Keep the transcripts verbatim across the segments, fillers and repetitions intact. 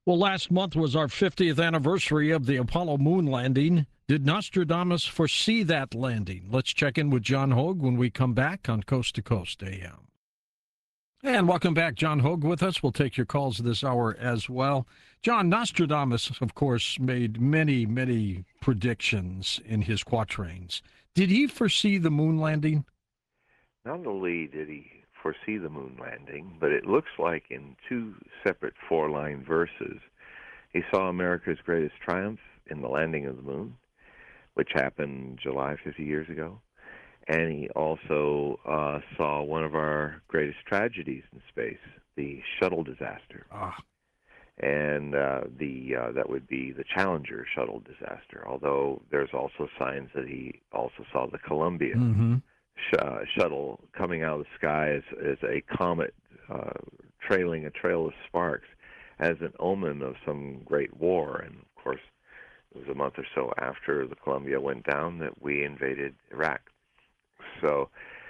Well, last month was our fiftieth anniversary of the Apollo moon landing. Did Nostradamus foresee that landing? Let's check in with John Hogue when we come back on Coast to Coast A M. And welcome back, John Hogue with us. We'll take your calls this hour as well. John, Nostradamus, of course, made many, many predictions in his quatrains. Did he foresee the moon landing? Not only did he foresee the moon landing, but it looks like in two separate four-line verses, he saw America's greatest triumph in the landing of the moon, which happened July fifty years ago. And he also uh, saw one of our greatest tragedies in space, the shuttle disaster. Ah. And uh, the uh, that would be the Challenger shuttle disaster, although there's also signs that he also saw the Columbia Mm-hmm. sh- uh, shuttle coming out of the sky as, as a comet uh, trailing a trail of sparks as an omen of some great war. And, of course, it was a month or so after the Columbia went down that we invaded Iraq. So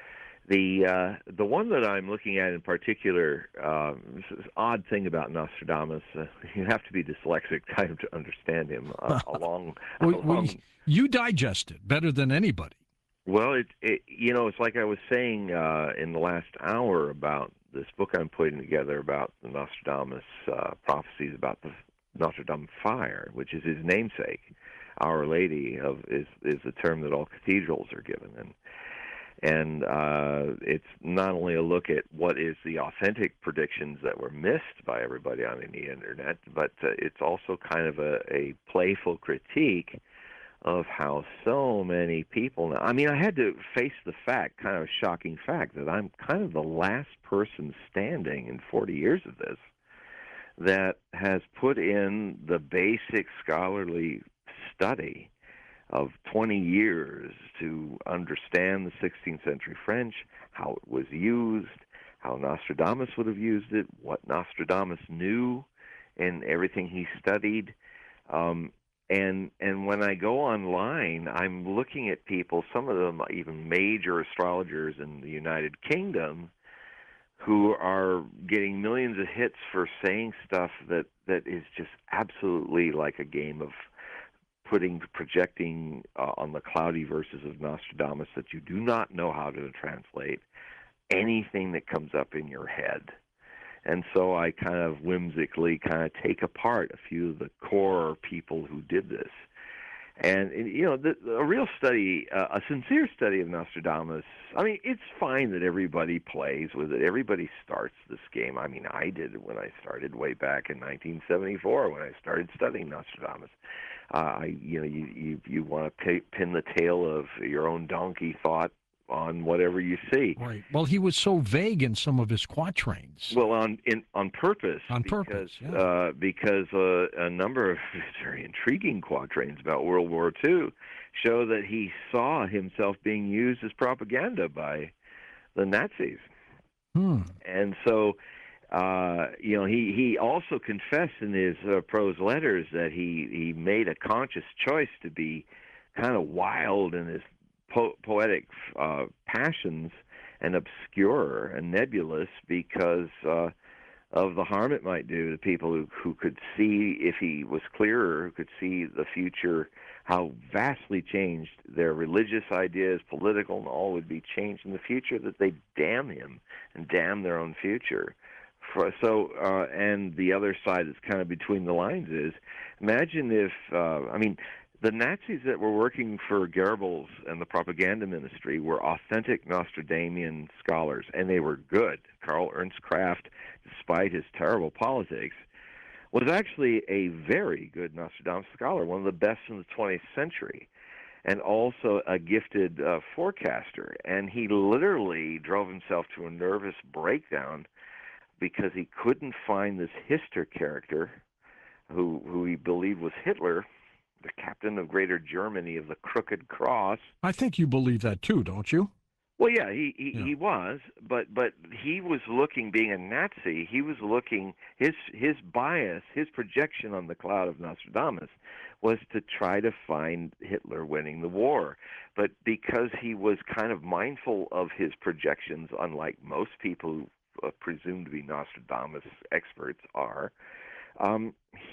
the uh, the one that I'm looking at in particular, uh, this is an odd thing about Nostradamus, uh, you have to be dyslexic kind of to understand him. Uh, along, well, along, well, you digest it better than anybody. Well, it, it you know, it's like I was saying uh, in the last hour about this book I'm putting together about the Nostradamus uh, prophecies about the Notre Dame fire, which is his namesake. Our Lady of is is the term that all cathedrals are given, and and uh, it's not only a look at what is the authentic predictions that were missed by everybody on the internet, but uh, it's also kind of a, a playful critique of how so many people now. I mean, I had to face the fact, kind of a shocking fact, that I'm kind of the last person standing in forty years of this that has put in the basic scholarly study of twenty years to understand the sixteenth century French, how it was used, how Nostradamus would have used it, what Nostradamus knew, and everything he studied. Um, and and when I go online, I'm looking at people, some of them even major astrologers in the United Kingdom, who are getting millions of hits for saying stuff that, that is just absolutely like a game of putting, projecting uh, on the cloudy verses of Nostradamus that you do not know how to translate anything that comes up in your head. And so I kind of whimsically kind of take apart a few of the core people who did this. And, you know, the, a real study, uh, a sincere study of Nostradamus, I mean, it's fine that everybody plays with it. Everybody starts this game. I mean, I did it when I started way back in nineteen seventy-four when I started studying Nostradamus. Uh, I, you know, you, you, you want to pay, pin the tail of your own donkey thought on whatever you see. Right. Well, he was so vague in some of his quatrains. Well, on in, on purpose, On because purpose, yeah. uh, because uh, a number of very intriguing quatrains about World War Two show that he saw himself being used as propaganda by the Nazis, Hmm. and so uh, you know he, he also confessed in his uh, prose letters that he he made a conscious choice to be kind of wild in his po- poetic uh, passions and obscure and nebulous because uh, of the harm it might do to people who, who could see, if he was clearer, who could see the future, how vastly changed their religious ideas, political, and all would be changed in the future, that they damn him and damn their own future. For, so, uh, and the other side that's kind of between the lines is, imagine if, uh, I mean, the Nazis that were working for Goebbels and the propaganda ministry were authentic Nostradamian scholars, and they were good. Karl Ernst Kraft, despite his terrible politics, was actually a very good Nostradamus scholar, one of the best in the twentieth century, and also a gifted uh, forecaster. And he literally drove himself to a nervous breakdown because he couldn't find this Hister character, who, who he believed was Hitler, the captain of Greater Germany of the Crooked Cross. I think you believe that too, don't you? Well, yeah, he he, Yeah. he was, but but he was looking, being a Nazi, he was looking, his his bias, his projection on the cloud of Nostradamus was to try to find Hitler winning the war. But because he was kind of mindful of his projections, unlike most people who uh, presume to be Nostradamus experts are, Um,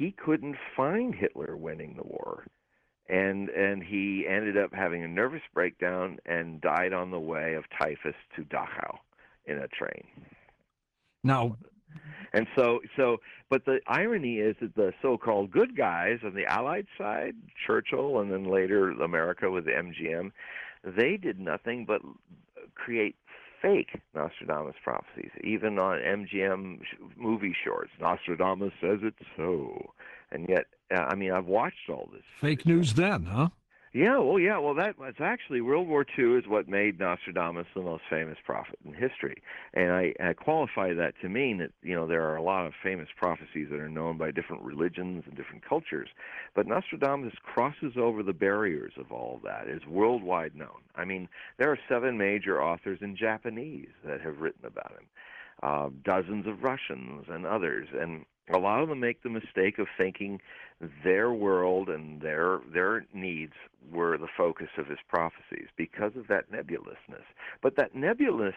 he couldn't find Hitler winning the war. And and he ended up having a nervous breakdown and died on the way of typhus to Dachau in a train. Now, and so so but the irony is that the so-called good guys on the Allied side, Churchill and then later America with the M G M, they did nothing but create fake Nostradamus prophecies, even on M G M movie shorts. Nostradamus says it's so. And yet, uh, I mean, I've watched all this. Fake news then, huh? Yeah, well, yeah, well, that was actually World War Two is what made Nostradamus the most famous prophet in history, and I, I qualify that to mean that you know there are a lot of famous prophecies that are known by different religions and different cultures, but Nostradamus crosses over the barriers of all of that. Is worldwide known. I mean, there are seven major authors in Japanese that have written about him, uh, dozens of Russians and others, and a lot of them make the mistake of thinking their world and their their needs were the focus of his prophecies because of that nebulousness. But that nebulousness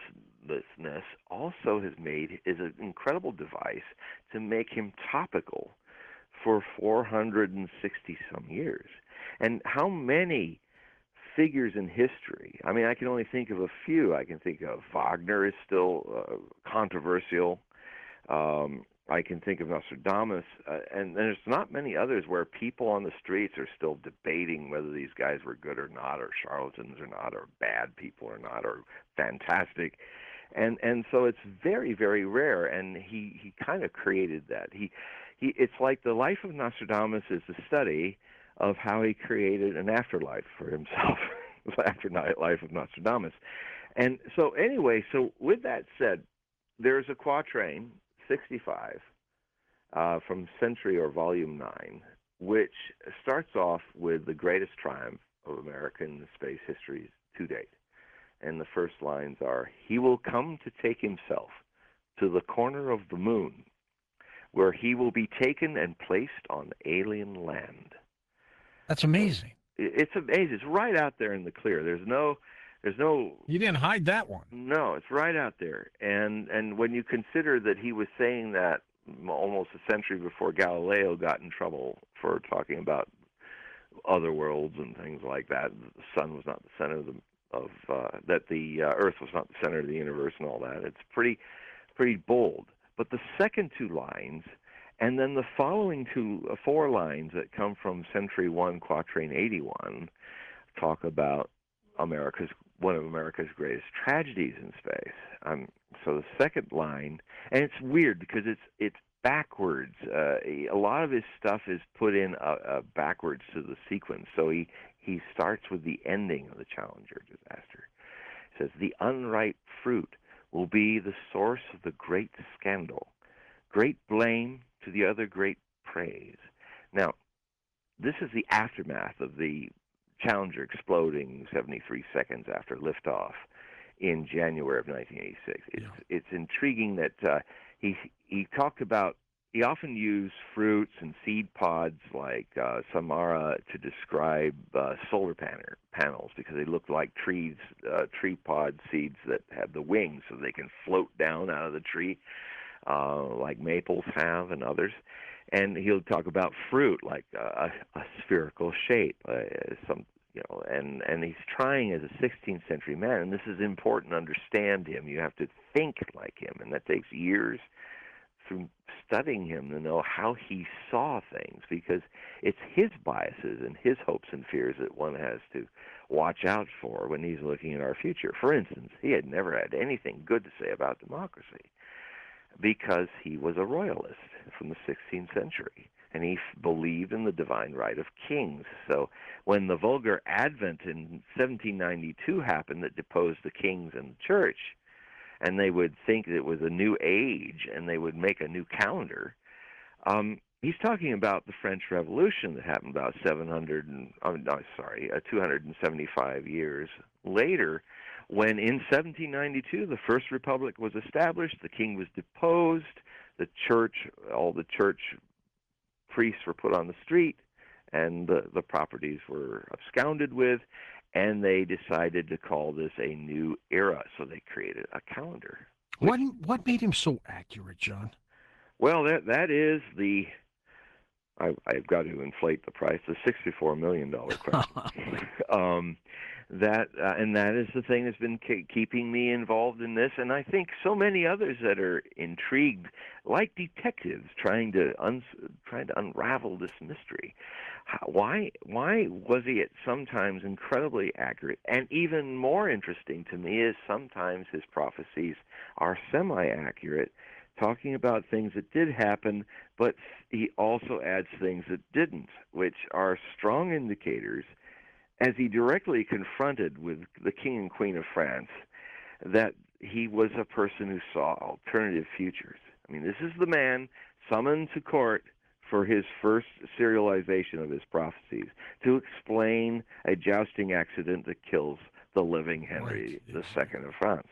also has made is an incredible device to make him topical for four hundred sixty some years. And how many figures in history? I mean, I can only think of a few. I can think of Wagner is still uh, controversial. Um, I can think of Nostradamus, uh, and there's not many others where people on the streets are still debating whether these guys were good or not, or charlatans or not, or bad people or not, or fantastic. And and so it's very, very rare, and he, he kind of created that. He, he It's like the life of Nostradamus is the study of how he created an afterlife for himself, the afterlife of Nostradamus. And so anyway, so with that said, there's a quatrain, sixty-five, uh, from Century or Volume nine, which starts off with the greatest triumph of American space history to date. And the first lines are, "He will come to take himself to the corner of the moon, where he will be taken and placed on alien land." That's amazing. It's amazing. It's right out there in the clear. There's no... There's no. You didn't hide that one. No, it's right out there. And and when you consider that he was saying that almost a century before Galileo got in trouble for talking about other worlds and things like that, the sun was not the center of the of uh, that the uh, Earth was not the center of the universe and all that. It's pretty pretty bold. But the second two lines, and then the following two uh, four lines that come from Century One, Quatrain eighty-one, talk about America's one of America's greatest tragedies in space. Um, so the second line, and it's weird because it's it's backwards. Uh, a lot of his stuff is put in uh, uh, backwards to the sequence. So he he starts with the ending of the Challenger disaster. It says, "The unripe fruit will be the source of the great scandal, great blame to the other great praise." Now, this is the aftermath of the Challenger exploding seventy-three seconds after liftoff in January of nineteen eighty-six. It's Yeah. it's intriguing that uh, he he talked about. He often used fruits and seed pods like uh, Samara to describe uh, solar pan- panels because they look like trees, uh, tree pod seeds that have the wings so they can float down out of the tree, uh, like maples have and others. And he'll talk about fruit like a, a spherical shape, uh, some you know, and and he's trying as a sixteenth century man, and this is important to understand him. You have to think like him, and that takes years through studying him to know how he saw things, because it's his biases and his hopes and fears that one has to watch out for when he's looking at our future. For instance, he had never had anything good to say about democracy, because he was a royalist from the sixteenth century, and he f- believed in the divine right of kings. So when the Vulgar Advent in seventeen ninety-two happened that deposed the kings and the church, and they would think that it was a new age, and they would make a new calendar, um, he's talking about the French Revolution that happened about seven hundred, and, oh, no, sorry, uh, two hundred seventy-five years later, when in seventeen ninety-two the First Republic was established, the king was deposed, the church, all the church priests were put on the street, and the, the properties were absconded with, and they decided to call this a new era, so they created a calendar. What what made him so accurate, John? Well, that that is the I, I've got to inflate the price. The sixty-four million dollar question. um, that uh, and that is the thing that's been ke- keeping me involved in this, and I think so many others that are intrigued, like detectives, trying to un- trying to unravel this mystery. How, why why was he at sometimes incredibly accurate, and even more interesting to me is sometimes his prophecies are semi-accurate, talking about things that did happen, but he also adds things that didn't, which are strong indicators, as he directly confronted with the King and Queen of France, that he was a person who saw alternative futures. I mean, this is the man summoned to court for his first serialization of his prophecies to explain a jousting accident that kills the living Henry Right. the Second of France.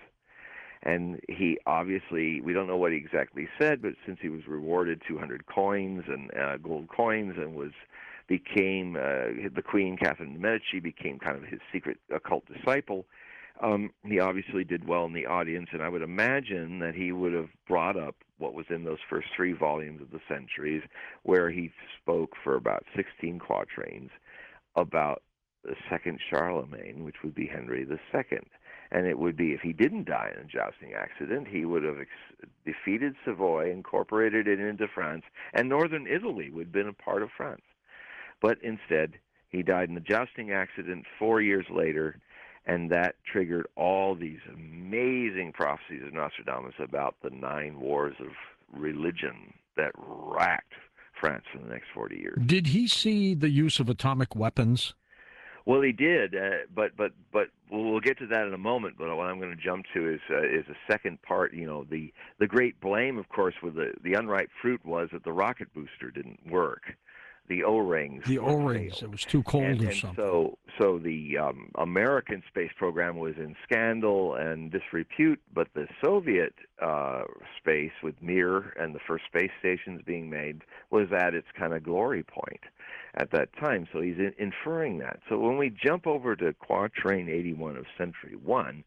And he obviously, we don't know what he exactly said, but since he was rewarded two hundred coins and uh, gold coins and was became uh, the Queen, Catherine de Medici, became kind of his secret occult disciple, um, he obviously did well in the audience, and I would imagine that he would have brought up what was in those first three volumes of the Centuries, where he spoke for about sixteen quatrains about the second Charlemagne, which would be Henry the Second. And it would be, if he didn't die in a jousting accident, he would have ex- defeated Savoy, incorporated it into France, and northern Italy would have been a part of France. But instead, he died in a jousting accident four years later, and that triggered all these amazing prophecies of Nostradamus about the nine wars of religion that racked France for the next forty years. Did he see the use of atomic weapons? Well, he did, uh, but but but we'll, we'll get to that in a moment. But what I'm going to jump to is uh, is a second part. You know, the the great blame, of course, with the the unripe fruit was that the rocket booster didn't work. The O-rings. The were O-rings. failed. It was too cold and, or and something. so so the um, American space program was in scandal and disrepute, but the Soviet uh, space, with Mir and the first space stations being made, was at its kind of glory point at that time. So he's in, inferring that. So when we jump over to Quatrain eighty-one of Century One,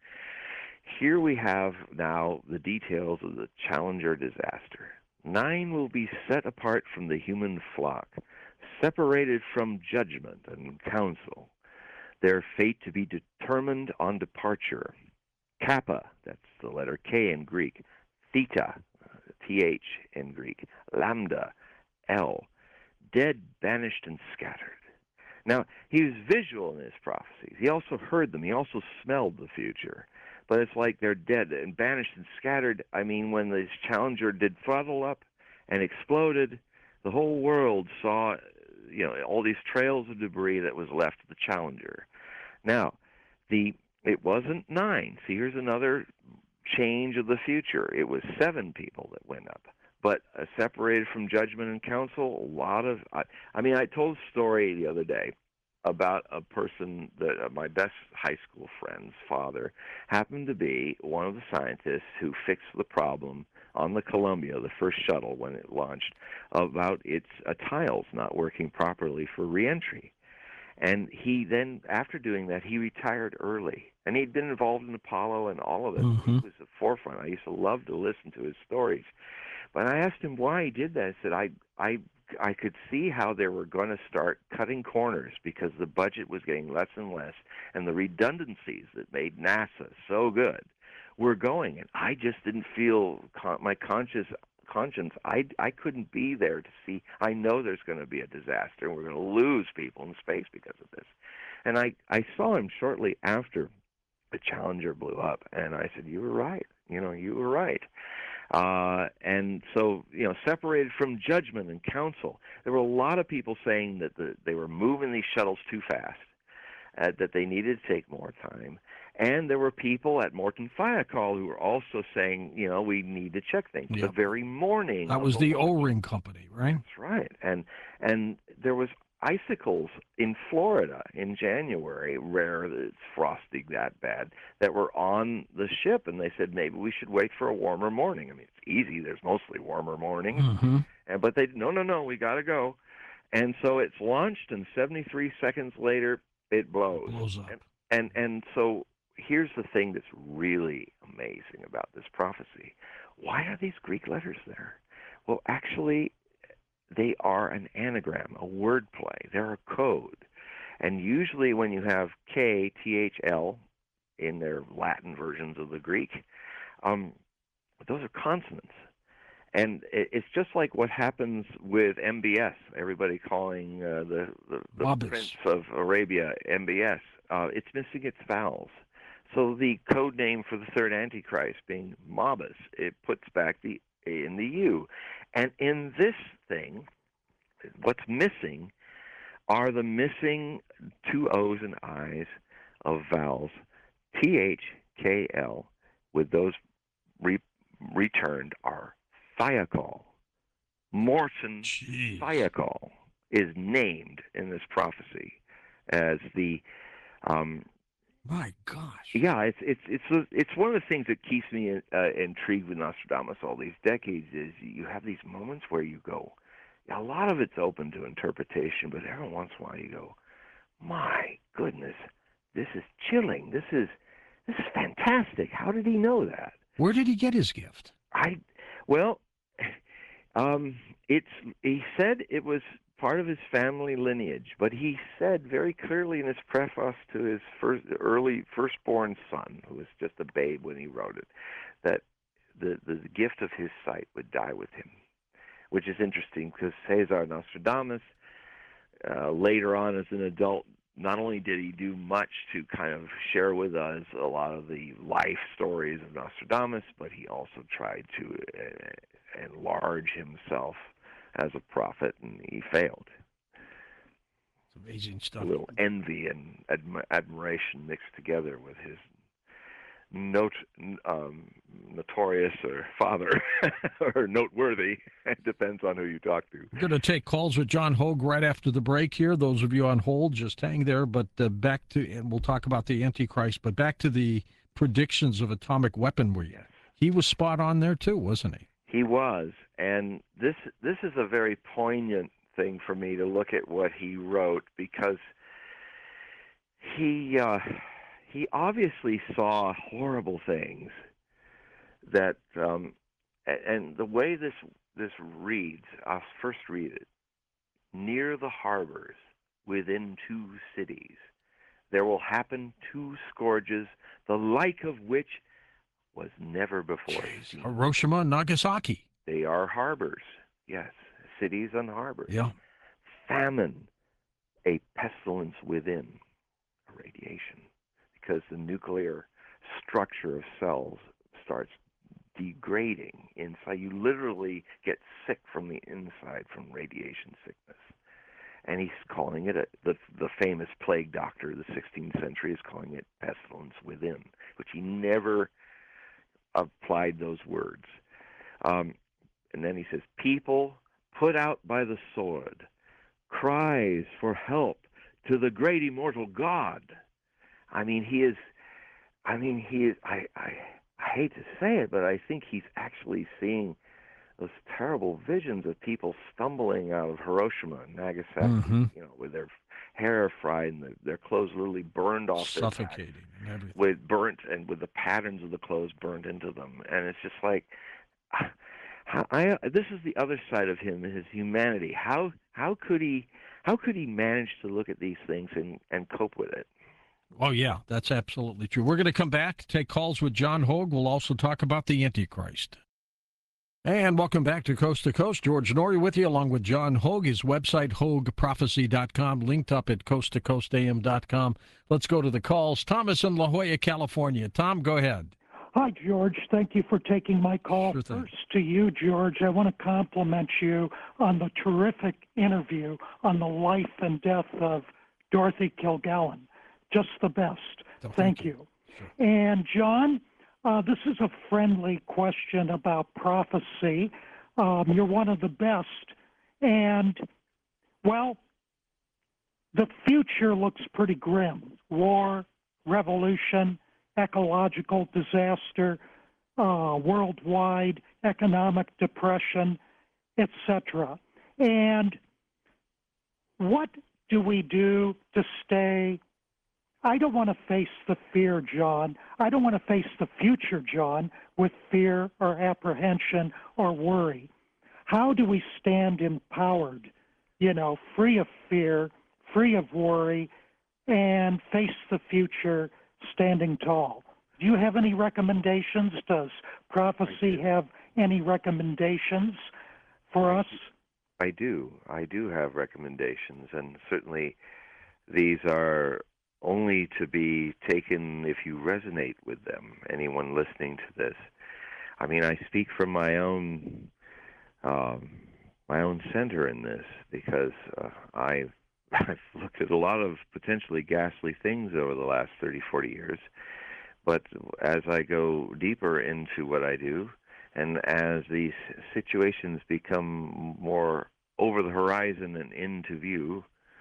here we have now the details of the Challenger disaster. Nine will be set apart from the human flock, separated from judgment and counsel, their fate to be determined on departure. Kappa, that's the letter K in Greek, theta, T H in Greek, lambda, L, dead, banished, and scattered. Now, he was visual in his prophecies. He also heard them. He also smelled the future. But it's like they're dead and banished and scattered. I mean, when this Challenger did throttle up and exploded, the whole world saw, you know, all these trails of debris that was left of the Challenger. Now, the it wasn't nine. See, here's another change of the future. It was seven people that went up. But uh, separated from judgment and counsel, a lot of, I, I mean, I told a story the other day about a person that uh, my best high school friend's father happened to be one of the scientists who fixed the problem on the Columbia, the first shuttle when it launched, about its uh, tiles not working properly for reentry. And he then, after doing that, he retired early. And he'd been involved in Apollo and all of it. Mm-hmm. He was at the forefront. I used to love to listen to his stories. But I asked him why he did that. I said, I, I, I could see how they were going to start cutting corners because the budget was getting less and less, and the redundancies that made NASA so good were going. And I just didn't feel con- my conscious conscience. I, I couldn't be there to see. I know there's going to be a disaster, and we're going to lose people in space because of this. And I, I saw him shortly after the Challenger blew up, and I said, you were right. You know, you were right. Uh, and so, you know, separated from judgment and counsel, there were a lot of people saying that the, they were moving these shuttles too fast, uh, that they needed to take more time. And there were people at Morton Fiacol who were also saying, you know, we need to check things. Yep. The very morning. That was the O-ring company, right? That's right. And and there was icicles in Florida in January, rare that it's frosty that bad, that were on the ship, and they said maybe we should wait for a warmer morning. I mean, it's easy. There's mostly warmer mornings. Mm-hmm. And, but they, no, no, no, we got to go. And so it's launched, and seventy-three seconds later, it blows. Blows up. And, and, and so here's the thing that's really amazing about this prophecy. Why are these Greek letters there? Well, actually, they are an anagram, a word play. They're a code. And usually when you have K, T H L, in their Latin versions of the Greek, um, those are consonants. And it's just like what happens with M B S, everybody calling uh, the, the, the Prince of Arabia M B S. Uh, it's missing its vowels. So the code name for the third Antichrist being Mobus, it puts back the A and the U. And in this thing, what's missing are the missing two O's and I's of vowels, T H K L, with those re- returned are Thiokol. Morton Thiokol is named in this prophecy as the um, my gosh. Yeah, it's it's it's it's one of the things that keeps me uh, intrigued with Nostradamus all these decades is you have these moments where you go, a lot of it's open to interpretation, but every once in a while you go, my goodness, this is chilling. This is this is fantastic. How did he know that? Where did he get his gift? I well, um, it's he said it was part of his family lineage, but he said very clearly in his preface to his first early firstborn son, who was just a babe when he wrote it, that the the gift of his sight would die with him, which is interesting because Cesar Nostradamus, uh, later on as an adult, not only did he do much to kind of share with us a lot of the life stories of Nostradamus, but he also tried to uh, enlarge himself as a prophet, and he failed. It's amazing stuff. A little envy and admi- admiration mixed together with his note, um, notorious or father or noteworthy. It depends on who you talk to. We're going to take calls with John Hogue right after the break here. Those of you on hold, just hang there. But uh, back to, and we'll talk about the Antichrist, but back to the predictions of atomic weaponry. Yes. He was spot on there too, wasn't he? He was, and this this is a very poignant thing for me to look at what he wrote, because he uh, he obviously saw horrible things that, um, and the way this this reads, I'll first read it. Near the harbors, within two cities, there will happen two scourges, the like of which was never before Jeez. seen. Hiroshima and Nagasaki. They are harbors, yes, cities and harbors. Yeah. Famine, a pestilence within, a radiation, because the nuclear structure of cells starts degrading inside. You literally get sick from the inside from radiation sickness. And he's calling it, a, the, the famous plague doctor of the sixteenth century is calling it pestilence within, which he never applied those words. Um, and then he says, people put out by the sword, cries for help to the great immortal God. I mean, he is, I mean, he is, I, I, I hate to say it, but I think he's actually seeing those terrible visions of people stumbling out of Hiroshima and Nagasaki, mm-hmm. you know, with their hair fried and the, their clothes literally burned off suffocating their and everything. with burnt and with the patterns of the clothes burnt into them. And it's just like, how, I, this is the other side of him, his humanity. How how could he how could he manage to look at these things and, and cope with it? Oh, yeah, that's absolutely true. We're going to come back, take calls with John Hogue. We'll also talk about the Antichrist. And welcome back to Coast to Coast. George Noory with you, along with John Hogue. His website, hogue prophecy dot com, linked up at coast to coast a m dot com. Let's go to the calls. Thomas in La Jolla, California. Tom, go ahead. Hi, George. Thank you for taking my call. Sure thing. First to you, George, I want to compliment you on the terrific interview on the life and death of Dorothy Kilgallen. Just the best. Oh, thank, thank you. you. Sure. And, John, uh, this is a friendly question about prophecy. Um, you're one of the best. And, well, the future looks pretty grim. War, revolution, ecological disaster, uh, worldwide economic depression, et cetera. And what do we do to stay? I don't want to face the fear, John. I don't want to face the future, John, with fear or apprehension or worry. how do we stand empowered, you know, free of fear, free of worry, and face the future standing tall? Do you have any recommendations? Does prophecy have any recommendations for us? I do. I do have recommendations, and certainly these are only to be taken if you resonate with them, anyone listening to this. I mean, I speak from my own um, my own center in this because uh, I've, I've looked at a lot of potentially ghastly things over the last thirty, forty years. But as I go deeper into what I do, and as these situations become more over the horizon and into view,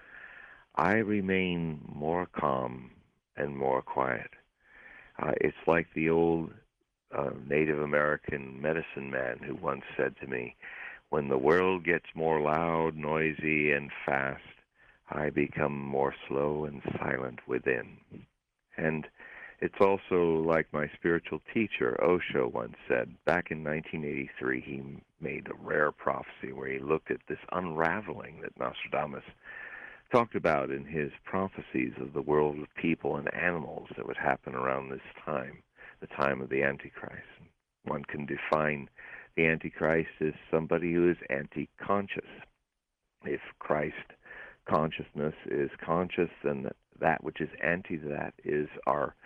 I remain more calm and more quiet. Uh, it's like the old uh, Native American medicine man who once said to me, when the world gets more loud, noisy, and fast, I become more slow and silent within. And it's also like my spiritual teacher, Osho, once said. Back in nineteen eighty-three, he made a rare prophecy where he looked at this unraveling that Nostradamus talked about in his prophecies of the world of people and animals that would happen around this time, the time of the Antichrist. One can define the Antichrist as somebody who is anti-conscious. If Christ consciousness is conscious, then that which is anti to that is our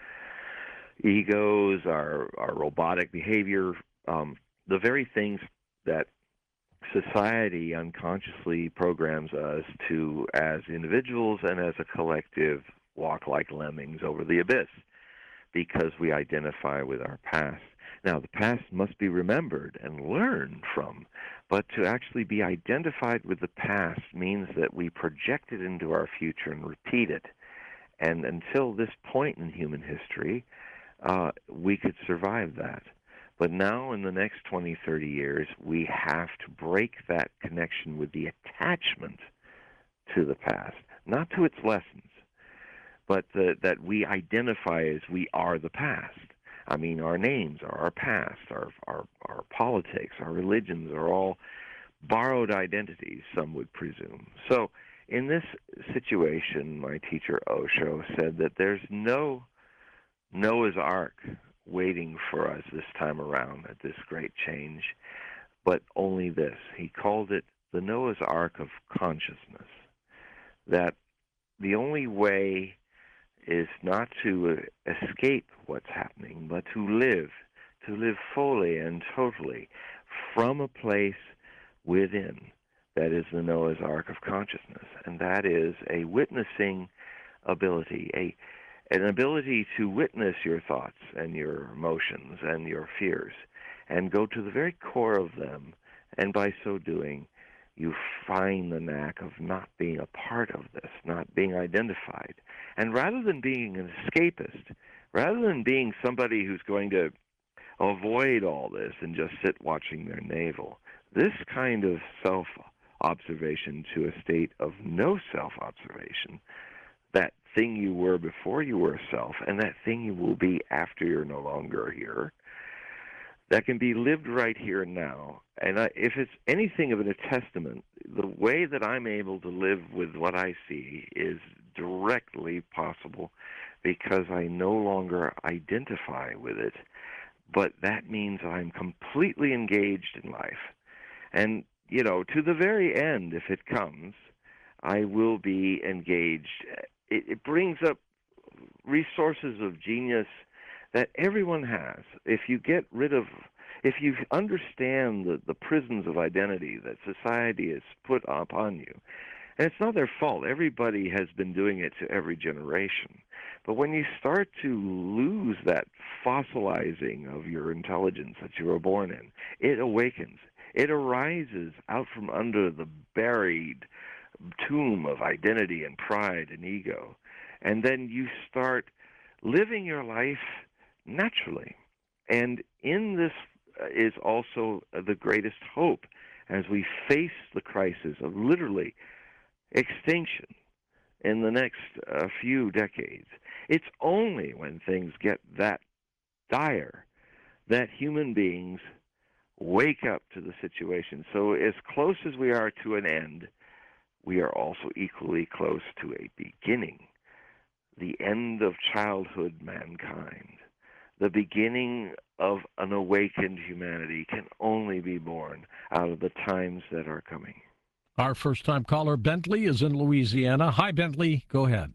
egos, our, our robotic behavior, um, the very things that society unconsciously programs us to, as individuals and as a collective, walk like lemmings over the abyss because we identify with our past. Now, the past must be remembered and learned from, but to actually be identified with the past means that we project it into our future and repeat it. And until this point in human history, uh, we could survive that. But now in the next twenty, thirty years, we have to break that connection with the attachment to the past, not to its lessons, but the, that we identify as we are the past. I mean, our names are our past, our, our, our politics, our religions are all borrowed identities, some would presume. So in this situation, my teacher Osho said that there's no Noah's Ark waiting for us this time around at this great change, but only this. He called it the Noah's Ark of consciousness, that the only way is not to escape what's happening, but to live, to live fully and totally from a place within. That is the Noah's Ark of consciousness, and that is a witnessing ability, a an ability to witness your thoughts and your emotions and your fears and go to the very core of them, and by so doing, you find the knack of not being a part of this, not being identified. And rather than being an escapist, rather than being somebody who's going to avoid all this and just sit watching their navel, this kind of self-observation to a state of no self-observation, that thing you were before you were self and that thing you will be after you're no longer here, that can be lived right here and now. And I, if it's anything of a testament, the way that I'm able to live with what I see is directly possible because I no longer identify with it, but that means I'm completely engaged in life. And, you know, to the very end, if it comes, I will be engaged. It, it brings up resources of genius that everyone has. If you get rid of, if you understand the, the prisons of identity that society has put upon you, and it's not their fault. Everybody has been doing it to every generation. But when you start to lose that fossilizing of your intelligence that you were born in, it awakens. It arises out from under the buried tomb of identity and pride and ego. And then you start living your life naturally. And in this is also the greatest hope as we face the crisis of literally extinction in the next uh, few decades. It's only when things get that dire that human beings wake up to the situation. So as close as we are to an end, we are also equally close to a beginning. The end of childhood mankind, the beginning of an awakened humanity can only be born out of the times that are coming. Our first-time caller, Bentley, is in Louisiana. Hi, Bentley. Go ahead.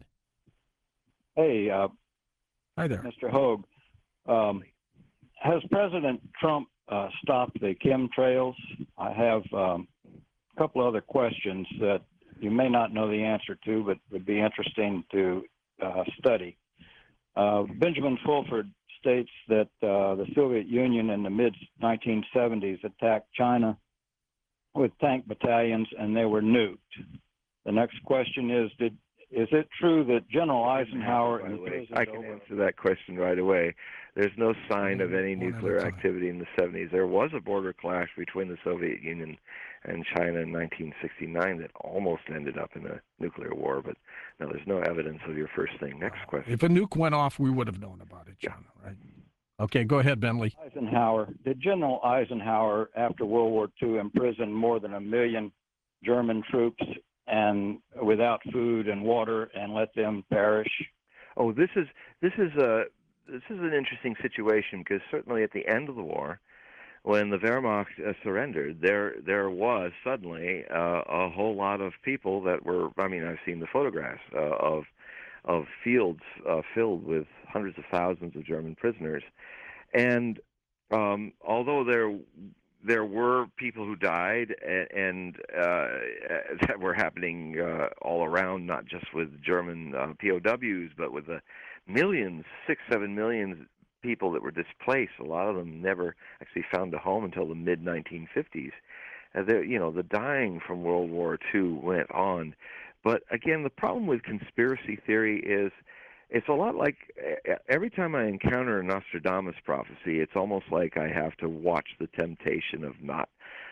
Hey, uh, Hi there. Mister Hogue. Um, has President Trump uh, stopped the chemtrails? I have um, a couple other questions that you may not know the answer to, but would be interesting to uh, study. Uh, Benjamin Fulford states that uh, the Soviet Union in the mid nineteen seventies attacked China with tank battalions and they were nuked. The next question is, did is it true that General Eisenhower By the and way, President I can Obama- answer that question right away. There's no sign of any One at a nuclear time. activity in the seventies. There was a border clash between the Soviet Union and China in nineteen sixty-nine that almost ended up in a nuclear war, but no, there's no evidence of your first thing. Next question. If a nuke went off, we would have known about it, John, right? Okay, go ahead, Bentley. Eisenhower, did General Eisenhower, after World War Two, imprison more than a million German troops and without food and water and let them perish? Oh, this is this is a this is an interesting situation because certainly at the end of the war, when the Wehrmacht uh, surrendered, there there was suddenly uh, a whole lot of people that were. I mean, I've seen the photographs uh, of of fields uh, filled with hundreds of thousands of German prisoners, and um, although there there were people who died and, and uh, that were happening uh, all around, not just with German uh, P O Ws, but with the millions, six, seven million people that were displaced. A lot of them never actually found a home until the mid nineteen fifties. Uh, you know, the dying from World War Two went on. But again, the problem with conspiracy theory is it's a lot like every time I encounter a Nostradamus prophecy, it's almost like I have to watch the temptation of not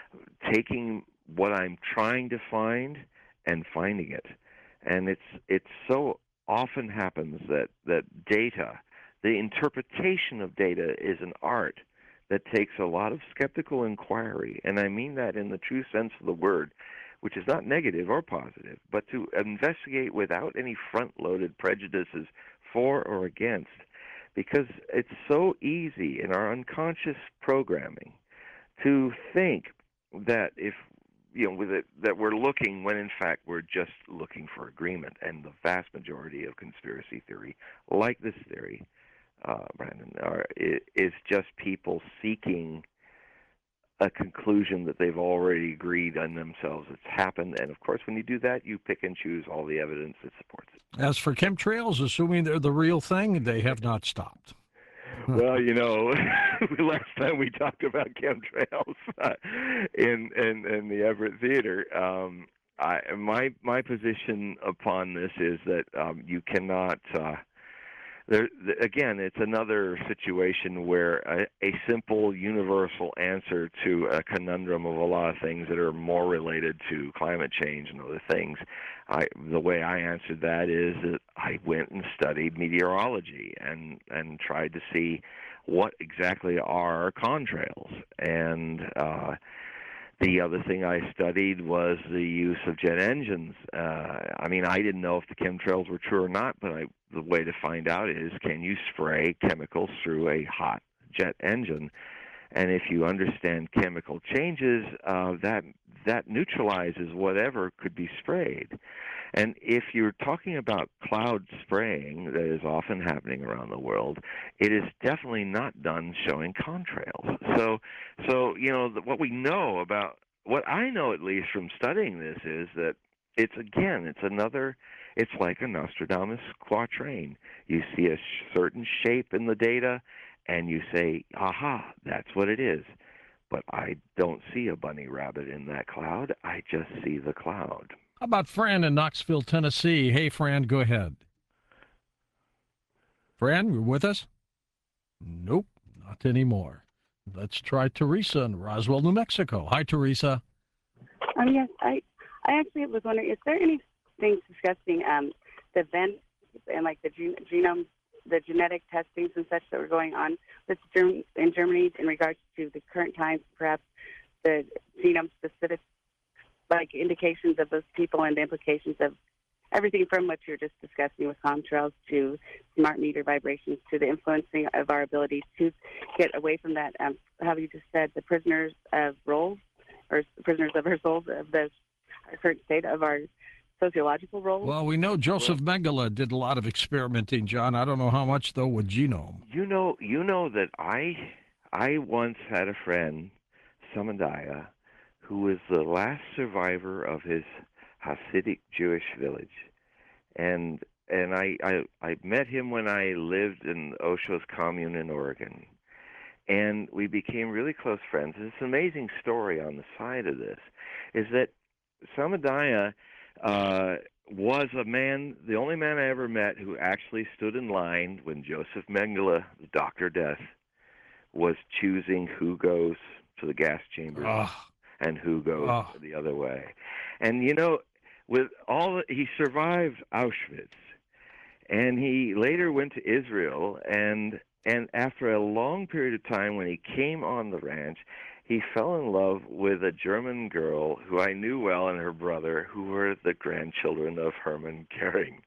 taking what I'm trying to find and finding it. And it's it's so often happens that, that data, the interpretation of data is an art that takes a lot of skeptical inquiry, and I mean that in the true sense of the word, which is not negative or positive, but to investigate without any front-loaded prejudices for or against, because it's so easy in our unconscious programming to think that if you know with it, that we're looking when in fact we're just looking for agreement, and the vast majority of conspiracy theory, like this theory, uh, Brandon, are, is just people seeking a conclusion that they've already agreed on themselves it's happened. And of course, when you do that, you pick and choose all the evidence that supports it. As for chemtrails, assuming they're the real thing, they have not stopped. Well, you know, last time we talked about chemtrails uh, in, in in the Everett Theater, um, I, my my position upon this is that um, you cannot. Uh, There, again, it's another situation where a, a simple, universal answer to a conundrum of a lot of things that are more related to climate change and other things. I, the way I answered that is that I went and studied meteorology and, and tried to see what exactly are contrails. And uh, the other thing I studied was the use of jet engines. Uh, I mean, I didn't know if the chemtrails were true or not, but I, the way to find out is, can you spray chemicals through a hot jet engine? And if you understand chemical changes, uh, that that neutralizes whatever could be sprayed. And if you're talking about cloud spraying that is often happening around the world, it is definitely not done showing contrails. So, so you know, what we know about, what I know at least from studying this is that it's, again, it's another, it's like a Nostradamus quatrain. You see a certain shape in the data, and you say, aha, that's what it is. But I don't see a bunny rabbit in that cloud. I just see the cloud. How about Fran in Knoxville, Tennessee? Hey, Fran, go ahead. Fran, you're with us? Nope, not anymore. Let's try Teresa in Roswell, New Mexico. Hi, Teresa. Um, yes, I, I actually was wondering, is there anything discussing um, the events and like the gen- genome the genetic testings and such that were going on with Germ- in Germany in regards to the current times, perhaps the genome-specific like indications of those people and the implications of everything from what you're just discussing with contrails to smart meter vibrations to the influencing of our ability to get away from that, um, how you just said, the prisoners of roles or prisoners of our souls of the current state of our sociological roles. Well, we know Joseph Mengele did a lot of experimenting, John. I don't know how much, though, with genome. You know, you know that I, I once had a friend, Samadaya, who was the last survivor of his Hasidic Jewish village, and and I, I I met him when I lived in Osho's commune in Oregon, and we became really close friends. It's an amazing story on the side of this, is that Samadaya uh, was a man, the only man I ever met who actually stood in line when Joseph Mengele, the Doctor Death, was choosing who goes to the gas chambers. Oh. And who goes oh. the other way. And, you know, with all the, he survived Auschwitz, and he later went to Israel, and and after a long period of time when he came on the ranch, he fell in love with a German girl who I knew well and her brother, who were the grandchildren of Hermann Goering.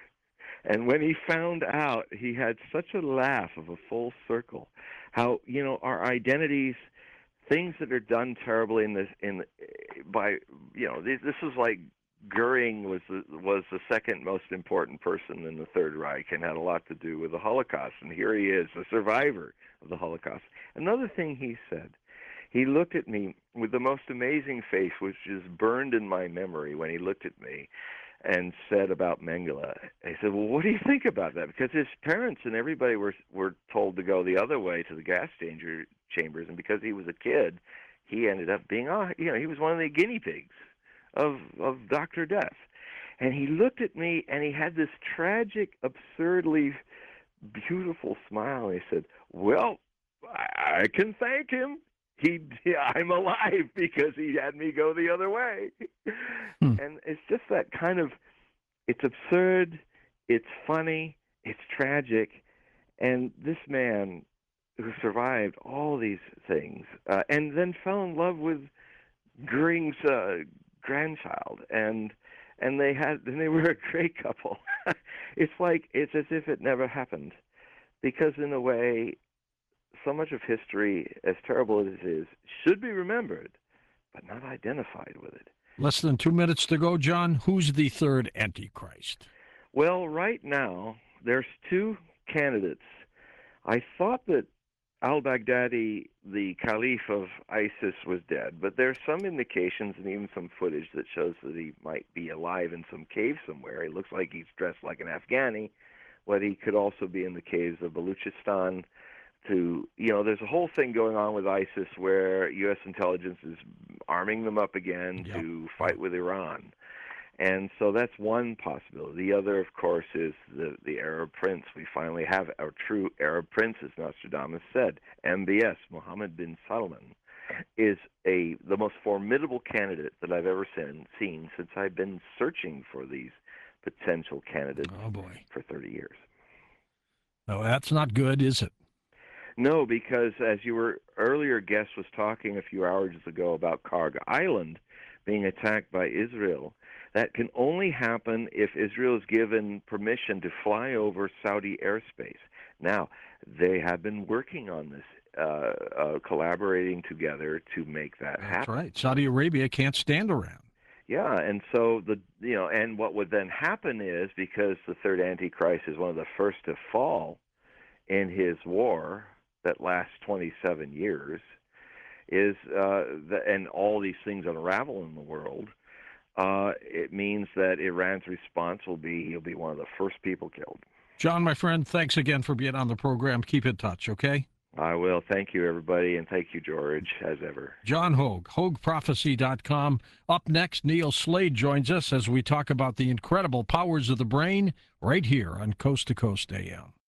And when he found out, he had such a laugh of a full circle, how, you know, our identities, things that are done terribly in this, in by, you know, this, this is like Goering was the, was the second most important person in the Third Reich and had a lot to do with the Holocaust. And here he is, a survivor of the Holocaust. Another thing he said, he looked at me with the most amazing face, which is burned in my memory when he looked at me and said about Mengele. He said, well, what do you think about that? Because his parents and everybody were were told to go the other way to the gas changer, chambers, and because he was a kid, he ended up being, oh, you know, he was one of the guinea pigs of of Doctor Death. And he looked at me, and he had this tragic, absurdly beautiful smile. And he said, well, I, I can thank him. He, I'm alive because he had me go the other way. Hmm. And it's just that kind of, it's absurd, it's funny, it's tragic. And this man who survived all these things uh, and then fell in love with Goering's uh, grandchild. And and they had, and they were a great couple. It's like, it's as if it never happened. Because in a way, so much of history, as terrible as it is, should be remembered, but not identified with it. Less than two minutes to go, John. Who's the third Antichrist? Well, right now, there's two candidates. I thought that al-Baghdadi, the caliph of ISIS, was dead, but there's some indications and even some footage that shows that he might be alive in some cave somewhere. He looks like he's dressed like an Afghani, but he could also be in the caves of Baluchistan. To, you know, there's a whole thing going on with ISIS where U S intelligence is arming them up again yep. to fight with Iran. And so that's one possibility. The other, of course, is the, the Arab prince. We finally have our true Arab prince, as Nostradamus said. M B S, Mohammed bin Salman, is a the most formidable candidate that I've ever seen, seen since I've been searching for these potential candidates oh boy. for thirty years. No, that's not good, is it? No, because as your earlier guest was talking a few hours ago about Karg Island being attacked by Israel, that can only happen if Israel is given permission to fly over Saudi airspace. Now, they have been working on this, uh, uh, collaborating together to make that That's happen. That's right. Saudi Arabia can't stand around. Yeah, and so the you know, and what would then happen is, because the third Antichrist is one of the first to fall in his war that lasts twenty-seven years, is uh, the, and all these things unravel in the world, uh, it means that Iran's response will be he'll be one of the first people killed. John, my friend, thanks again for being on the program. Keep in touch, okay? I will. Thank you, everybody, and thank you, George, as ever. John Hogue, Hogue Prophecy dot com. Up next, Neil Slade joins us as we talk about the incredible powers of the brain right here on Coast to Coast A M.